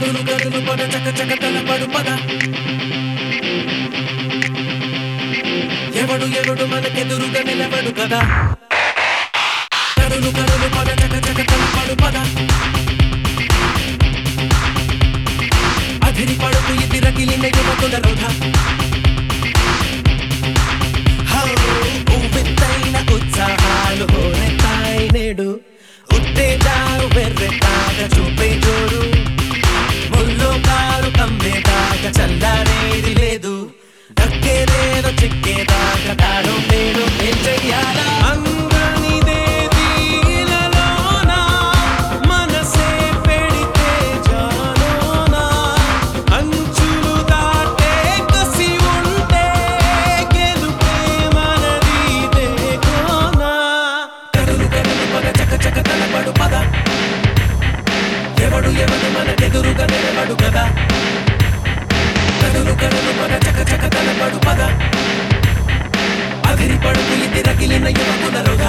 కదులు కదులు పద చక చక తలపడు పద ఎవడు ఎవడు మనకెదురుగా నిలబడు కదా కదులు కదులు పద చక చక తలపడు పద అధిరి పడుకు ఇది రగిలిన యువకుల రౌధ ఉవ్వెత్తైన ఉత్సాహాలు హోరెత్తాయి నేడు ఉత్తేజాలు వెర్రెత్తాక చూపే జోడు ముల్లో కారు కమ్మేదాకా చల్లారేది లేదు దక్కేదేదో చిక్కేదాకా తాడో పేడో ఏం చెయ్యాలా అంగనిదేది ఇలలోన మనసే పెడితే జాలోన అంచులు దాటే కసి ఉంటే గెలుపే మనది దేకోనా కదులు కదులు పద చక చక తలపడు పద ఎవడు ఎవడు మనకెదురుగా నిలబడు కదా కదులు కదులు పద చక చక తలపడు పద అదిరి పడుకు ఇది రగిలిన యువకుల రౌధ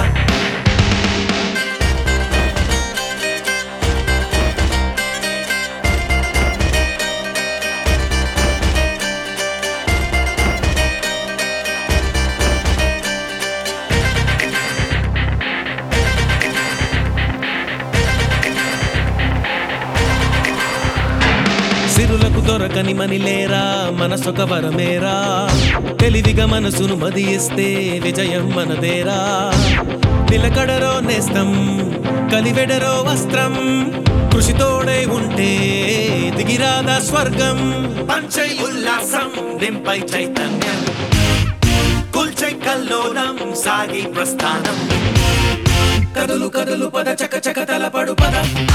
సిరులకు దొరకని మనిలేరా మనసొక వరమేరా తెలివిగా మనసును మదియిస్తే విజయం మనదేరా నిలకడరో నేస్తం కలివెడరో వస్త్రం కృషితోడై ఉంటే దిగిరాదా స్వర్గం పంచై ఉల్లాసం నింపై చైతన్యం కుల్చై కల్లోలం సాగి ప్రస్థానం కదులు కదులు పద చక చక తలపడు పద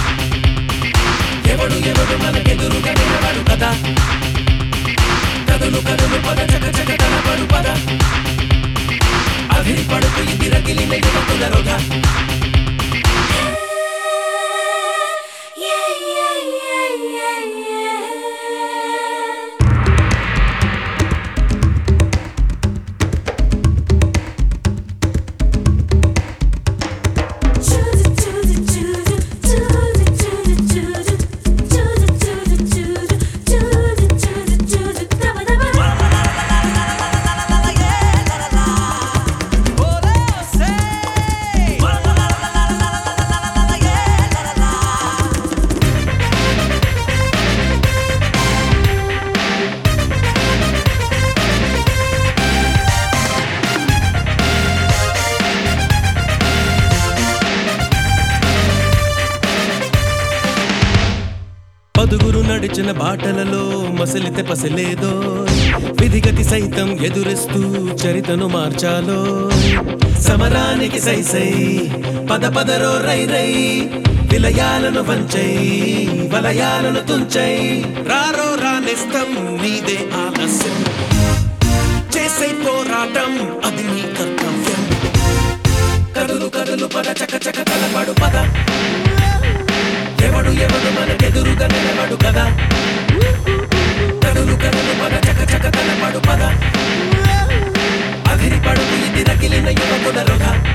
ఎవడు ఎవడు మనకెదురుగా నిలబడు కదా కదులు కదులు పద చక చక తలపడు పద అదిరి పడుకు ఇది రగిలిన యువకుల రౌధ పదుగురు నడిచిన బాటలలో మసలితే పసలేదో విధిగతి సైతం ఎదురిస్తూ చరితను మార్చాలో సమరానికి సై సై పద పదరో రై రై విలయాలను వంచై వలయాలను తుంచై రారో రానిస్తం నీదే ఆలస్యం చేసే పోరాటం అది నీ కర్తవ్యం కదులు కదులు పద చక చక తలపడు పద ఎవడు ఎవడు మనకెదురుగా నిలబడు కదా కదులు కదులు పద చక చక తలపడు పద అదిరి పడుకు ఇది రగిలిన యువకుల రౌధ